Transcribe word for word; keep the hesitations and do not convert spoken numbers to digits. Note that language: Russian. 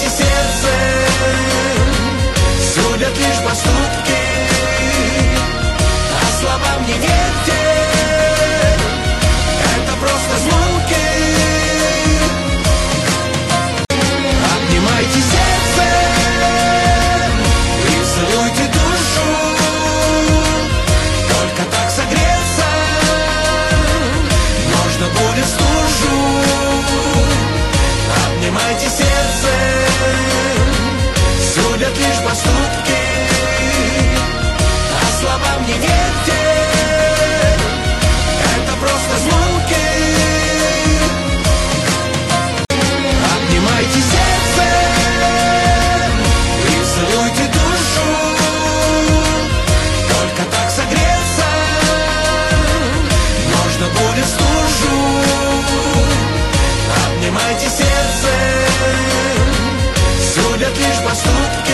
Обнимайте сердце, судят лишь поступки, а словам не верьте, это просто звуки. Обнимайте сердце и целуйте душу, только так согреться можно будет стужу. Обнимайте сердце, судят лишь поступки, а словам не верьте, это просто звуки. Обнимайте сердце и целуйте душу, только так согреться можно будет стужу. Обнимайте сердце, судят лишь поступки,